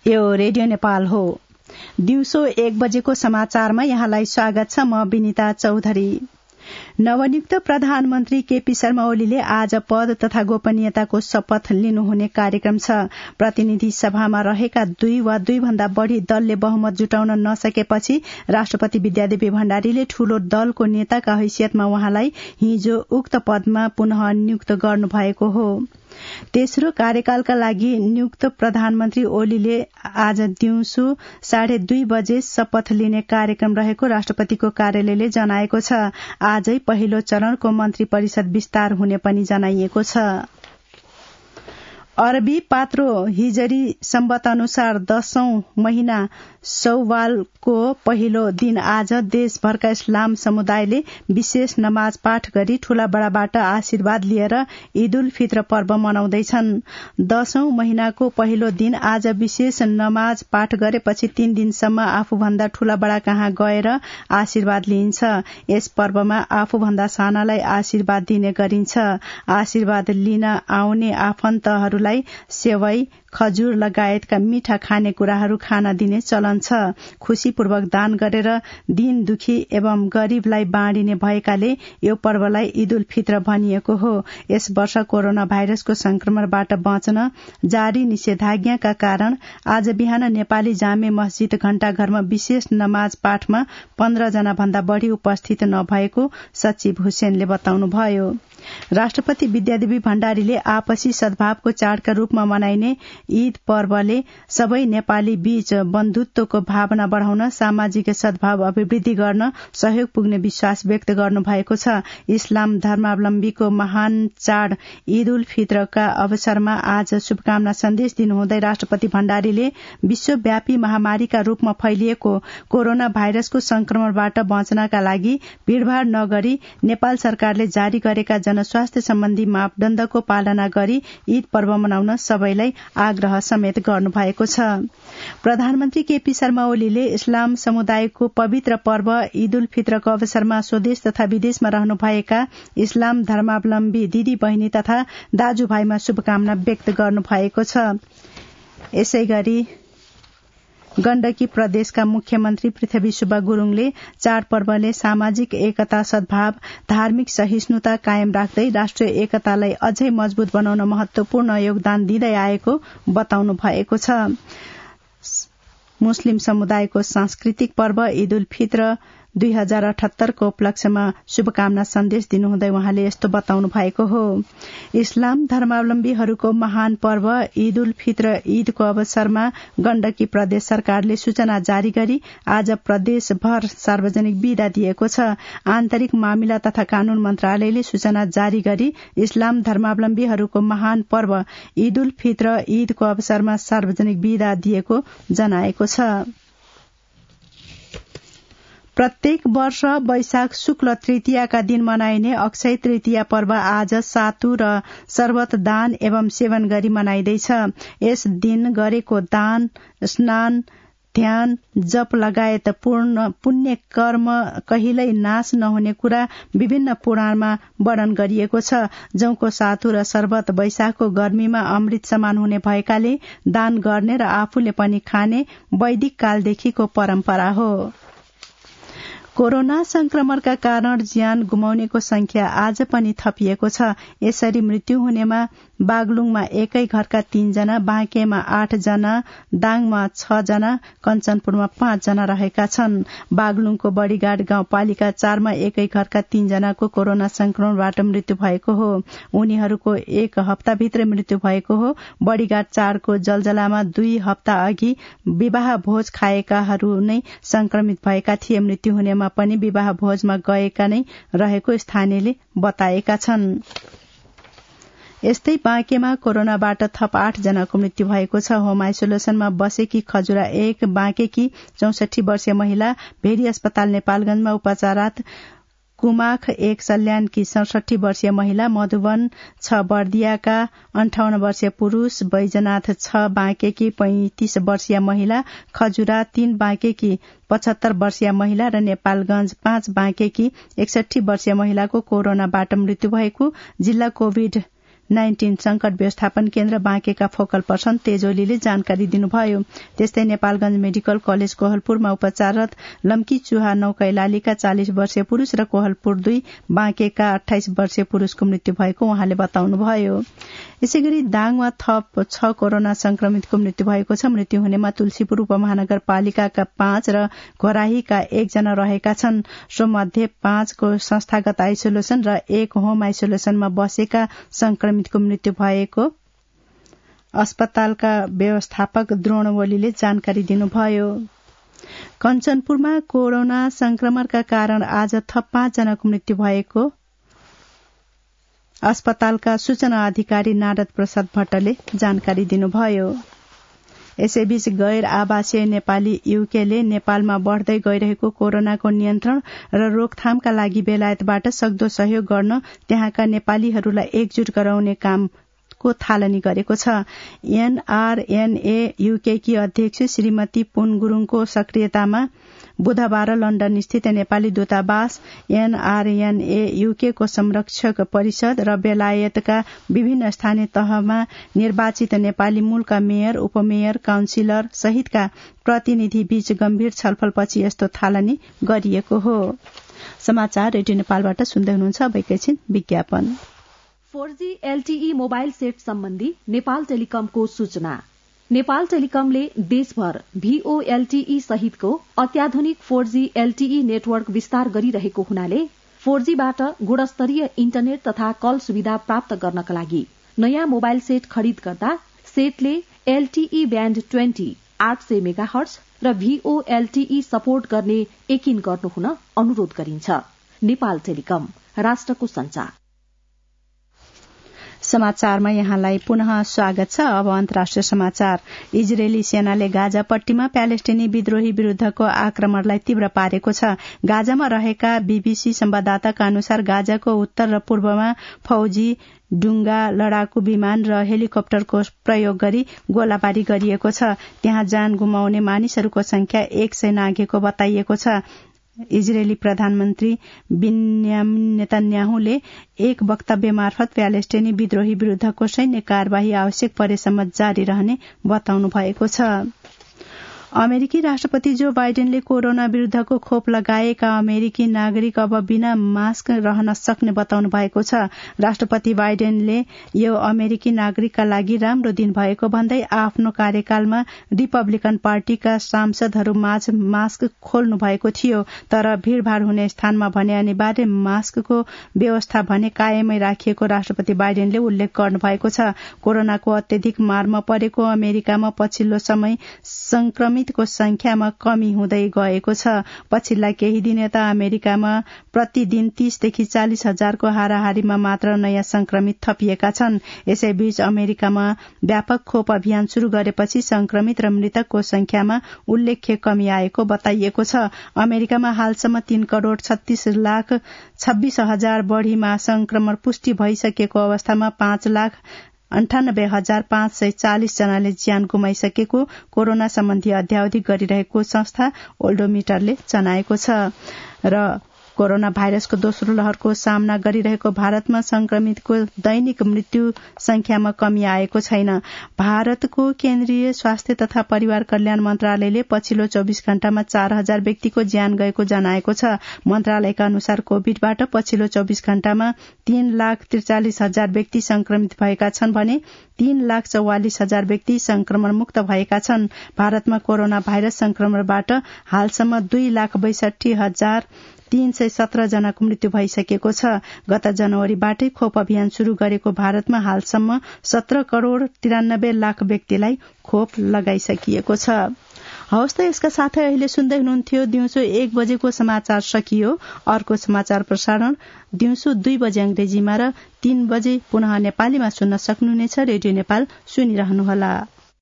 यो रेडियो नेपाल हो। दिउँसो 1 बजेको समाचारमा यहाँलाई स्वागत छ। म विनिता चौधरी। नवनियुक्त प्रधानमन्त्री केपी शर्मा ओलीले आज पद तथा गोपनीयताको शपथ लिनुहुने कार्यक्रम छ। प्रतिनिधि सभामा रहेका 2 वा 2 भन्दा बढ़ी दलले बहुमत जुटाउन नसकेपछि राष्ट्रपति विद्यादेवी भण्डारीले ठूलो दलको नेताका हैसियतमा उहाँलाई हिजो उक्त पदमा पुनः नियुक्त गर्नुभएको हो। तेस्रो कार्यकालका लागि नियुक्त प्रधानमन्त्री ओलीले आज दिउँसो 2:30 बजे शपथ लिने कार्यक्रम रहेको राष्ट्रपतिको कार्यालयले जनाएको छ। आजै पहिलो चरणको मन्त्री परिषद विस्तार हुने पनि जनाइएको छ। अरबी पात्रो हिजरी सम्बत अनुसार 10औं महिना शौवालको पहिलो दिन आज देशभरका इस्लाम समुदायले विशेष नमाज पाठ गरी ठूला बडाबाट आशीर्वाद लिएर ईद उल फित्र पर्व मनाउँदैछन्। 10औं महिनाको पहिलो दिन आज विशेष नमाज पाठ गरेपछि 3 दिनसम्म आफूभन्दा ठूला बडा कहाँ गएर आशीर्वाद लिइन्छ। यस पर्वमा आफूभन्दा सानालाई आशीर्वाद दिने गरिन्छ। आशीर्वाद लिन आउने आफन्तहरूलाई सेवई, खजुर लगायतका मीठा खानेकुराहरू खान दिने चलन छ। खुशीपूर्वक दान गरेर दीन दुखी एवं गरीबलाई बाँडिने भएकाले यो पर्वलाई ईद उल फित्र भनिएको हो। यस वर्ष कोरोना भाइरसको संक्रमणबाट बच्न जारी निषेधाज्ञाका कारण आज बिहान नेपाली जामे मस्जिद घण्टाघरमा विशेष नमाज पाठमा 15 जना भन्दा बढ़ी उपस्थित नभएको सचिव हुसेनले बताउनुभयो। राष्ट्रपति विद्यादेवी भण्डारीले आपसी सद्भावको चाडका रूपमा मनाइने ईद पर्वले सबै नेपाली बीच बन्धुत्वको भावना बढ़ाउन, सामाजिक सद्भाव अभिवृद्धि गर्न सहयोग पुग्ने विश्वास व्यक्त गर्नुभएको छ। इस्लाम धर्मावलम्बीको महान चाड ईद उल फित्रका अवसरमा आज शुभकामना सन्देश दिनुहुँदै राष्ट्रपति भण्डारीले विश्वव्यापी महामारीका रूपमा फैलिएको कोरोना भाइरसको संक्रमणबाट बच्नका लागि भीड़भाड़ नगरी नेपाल सरकारले जारी गरेका जनस्वास्थ्य सम्बन्धी मापदण्डको पालना गरी ईद पर्व मनाउन सबैलाई आग्रह समेत गर्नुभएको छ। प्रधानमन्त्री केपी शर्मा ओलीले इस्लाम समुदायको पवित्र पर्व ईद उल फित्रको अवसरमा स्वदेश तथा विदेशमा रहनुभएका इस्लाम धर्मावलम्बी दिदी बहिनी तथा दाजुभाइमा शुभकामना व्यक्त गर्नुभएको छ। यसैगरी गण्डकी प्रदेशका मुख्यमन्त्री पृथ्वी सुब्बा गुरूङले चाडपर्वले सामाजिक एकता, सद्भाव, धार्मिक सहिष्णुता कायम राख्दै राष्ट्रिय एकतालाई अझै मजबूत बनाउन महत्वपूर्ण योगदान दिँदै आएको बताउनु भएको छ। मुस्लिम समुदायको सांस्कृतिक पर्व ईद उल फित्र 2078 को उपलक्ष्यमा शुभकामना सन्देश दिनुहुँदै उहाँले यस्तो बताउनु भएको हो। इस्लाम धर्मावलम्बीहरूको महान पर्व ईद उल फित्र ईदको अवसरमा गण्डकी प्रदेश सरकारले सूचना जारी गरी आज प्रदेशभर सार्वजनिक बिदा दिएको छ। आन्तरिक मामिला तथा कानून मन्त्रालयले सूचना जारी गरी इस्लाम धर्मावलम्बीहरूको महान पर्व ईद उल फित्र ईदको अवसरमा सार्वजनिक बिदा दिएको जनाएको छ। प्रत्येक वर्ष वैशाख शुक्ल तृतीयाका दिन मनाइने अक्षय तृतीया पर्व आज सातु र शर्बत दान एवं सेवन गरी मनाइँदैछ। यस दिन गरेको दान, स्नान, ध्यान, जप लगायत पूर्ण पुण्य कर्म कहिल्यै नाश नहुने कुरा विभिन्न पुराणमा वर्णन गरिएको छ। जौको सातु र शर्बत वैशाखको गर्मीमा अमृत समान हुने भएकाले दान गर्ने र आफूले पनि खाने वैदिक कालदेखिको परम्परा हो। कोरोना संक्रमणका कारण ज्यान गुमाउनेको संख्या आज पनि थपिएको छ। यसरी मृत्यु हुनेमा बागलुङमा एकै घरका 3 जना, बाँकेमा 8 जना, दाङमा 6 जना, कञ्चनपुरमा 5 जना रहेका छन्। बागलुङको बडीघाट गाउँपालिका 4 मा एकै घरका 3 जनाको कोरोना संक्रमणबाट मृत्यु भएको हो। उनीहरूको 1 हप्ताभित्र मृत्यु भएको हो। बडीघाट 4 को जलजलामा 2 हप्ता अघि विवाह भोज खाएकाहरू नै संक्रमित भएका थिए। मृत्यु हुनेमा पनि विवाह भोजमा गएका नै रहेको स्थानीयले बताएका छन्। यस्तै बाँकेमा कोरोनाबाट थप 8 जनाको मृत्यु भएको छ। होम आइसोलेसनमा बसेकी खजुरा 1, बाँकेकी 64 वर्षीय महिला भेरी अस्पताल नेपालगंजमा उपचारात, कुमाख 1 सल्यानकी 67 वर्षीय महिला, मधुवन 6 बर्दियाका 58 वर्षीय पुरूष, बैजनाथ 6 बाँकेकी 35 वर्षीय महिला, खजुरा 3 बाँकेकी 75 वर्षीय महिला र नेपालगंज 5 बाँकेकी 61 वर्षीय महिलाको कोरोनाबाट मृत्यु भएको जिल्ला कोविड COVID-19 संकट व्यवस्थापन केन्द्र बाँकेका फोकल पर्सन तेज ओलीले जानकारी दिनुभयो। त्यस्तै नेपालगंज मेडिकल कलेज कोहलपुरमा उपचाररत लम्की चुहा 9 कैलालीका 40 वर्षीय पुरूष र कोहलपुर 2 बाँकेका 28 वर्षीय पुरूषको मृत्यु भएको उहाँले बताउनुभयो। यसैगरी दाङमा थप 6 कोरोना संक्रमितको मृत्यु भएको छ। मृत्यु हुनेमा तुलसीपुर उपमहानगरपालिकाका 5 र घोराहीका 1 जना रहेका छन्। सो मध्ये 5 को संस्थागत आइसोलेसन र 1 होम आइसोलेसनमा बसेका संक्रमितको मृत्यु भएको अस्पतालका व्यवस्थापक द्रोण ओलीले जानकारी दिनुभयो। कञ्चनपुरमा कोरोना संक्रमणका कारण आज थप 5 जनाको मृत्यु भएको अस्पतालका सूचना अधिकारी नारद प्रसाद भट्टले जानकारी दिनुभयो। यसैबीच गैर आवासीय नेपाली युकेले नेपालमा बढ़दै गइरहेको कोरोनाको नियन्त्रण र रोकथामका लागि बेलायतबाट सक्दो सहयोग गर्न त्यहाँका नेपालीहरूलाई एकजुट गराउने कामको थालनी गरेको छ। एनआरएनए युकेकी अध्यक्ष श्रीमती पुन गुरूङको सक्रियतामा बुधबार लण्डन स्थित नेपाली दूतावास, एनआरएनए युकेको संरक्षक परिषद र बेलायतका विभिन्न स्थानीय तहमा निर्वाचित नेपाली मूलका मेयर, उपमेयर, काउन्सिलर सहितका प्रतिनिधि बीच गम्भीर छलफलपछि यस्तो थालनी गरिएको हो। समाचार रेडियो नेपालबाट सुन्दै हुनुहुन्छ। अब एकैछिन विज्ञापन। 4G LTE मोबाइल सेट सम्बन्धी नेपाल टेलिकमको सूचना। नेपाल टेलिकमले देशभर VOLTE सहितको अत्याधुनिक 4G LTE नेटवर्क विस्तार गरिरहेको हुनाले 4Gबाट गुणस्तरीय इन्टरनेट तथा कल सुविधा प्राप्त गर्नका लागि नयाँ मोबाइल सेट खरिद गर्दा सेटले LTE ब्याण्ड 20 800 मेगाहर्ज र VOLTE सपोर्ट गर्ने यकिन गर्नुहुन अनुरोध गरिन्छ। नेपाल टेलिकम, राष्ट्रको सञ्चार। समाचारमा यहाँलाई पुनः स्वागत छ। अब अन्तर्राष्ट्रिय समाचार। इजरायली सेनाले गाजा पट्टीमा प्यालेस्टिनी विद्रोही विरूद्धको आक्रमणलाई तीव्र पारेको छ। गाजामा रहेका बीबीसी संवाददाताका अनुसार गाजाको उत्तर र पूर्वमा फौजी डुङ्गा, लडाकु विमान र हेलिकप्टरको प्रयोग गरी गोलाबारी गरिएको छ। त्यहाँ जान गुमाउने मानिसहरूको संख्या 100 नाघेको बताइएको छ। इजरायली प्रधानमन्त्री बिन्यामिन नेतन्याहुले एक वक्तव्य मार्फत प्यालेस्टिनी विद्रोही विरूद्धको सैन्य कार्यवाही आवश्यक परेसम्म जारी रहने बताउनु भएको छ। अमेरिकी राष्ट्रपति जो बाइडेनले कोरोना विरूद्धको खोप लगाएका अमेरिकी नागरिक अब बिना मास्क रहन सक्ने बताउनु भएको छ। राष्ट्रपति बाइडेनले यो अमेरिकी नागरिकका लागि राम्रो दिन भएको भन्दै आफ्नो कार्यकालमा रिपब्लिकन पार्टीका सांसदहरूमाझ मास्क खोल्नु भएको थियो, तर भीड़भाड़ हुने स्थानमा भने अनिवार्य मास्कको व्यवस्था भने कायमै राखिएको राष्ट्रपति बाइडेनले उल्लेख गर्नु भएको छ। कोरोनाको अत्यधिक मारमा परेको अमेरिकामा पछिल्लो समय संक्रमित को संख्यामा कमी हुँदै गएको छ। पछिल्ला केही दिन यता अमेरिकामा प्रतिदिन 30 देखि 40 हजारको हाराहारीमा मात्र नयाँ संक्रमित थपिएका छन्। यसैबीच अमेरिकामा व्यापक खोप अभियान शुरू गरेपछि संक्रमित र मृतकको संख्यामा उल्लेख्य कमी आएको बताइएको छ। अमेरिकामा हालसम्म 3 करोड़ 36 लाख 26 हजार बढ़ीमा संक्रमण पुष्टि भइसकेको अवस्थामा 5,98,540 जनाले ज्यान गुमाइसकेको कोरोना सम्बन्धी अध्यावधि गरिरहेको संस्था ओल्डोमिटरले जनाएको छ। र कोरोना भाइरसको दोस्रो लहरको सामना गरिरहेको भारतमा संक्रमितको दैनिक मृत्यु संख्यामा कमी आएको छैन। भारतको केन्द्रीय स्वास्थ्य तथा परिवार कल्याण मन्त्रालयले पछिल्लो 24 घण्टामा 4000 व्यक्तिको ज्यान गएको जनाएको छ। मन्त्रालयका अनुसार कोभिडबाट पछिल्लो 24 घण्टामा 3,43,000 व्यक्ति संक्रमित भएका छन् भने 3,44,000 व्यक्ति संक्रमण मुक्त भएका छन्। भारतमा कोरोना भाइरस संक्रमणबाट हालसम्म 2,62,317 जनाको मृत्यु भइसकेको छ। गत जनवरीबाटै खोप अभियान शुरू गरेको भारतमा हालसम्म 17 करोड़ 93 लाख व्यक्तिलाई खोप लगाइसकिएको छ। हवस् त यसका साथै अहिले सुन्दै हुनुहुन्थ्यो दिउँसो 1 बजेको समाचार सकियो। अर्को समाचार प्रसारण दिउँसो 2 बजे अंग्रेजीमा र 3 बजे पुनः नेपालीमा सुन्न सक्नुहुनेछ। रेडियो नेपाल सुनिरहनुहोला।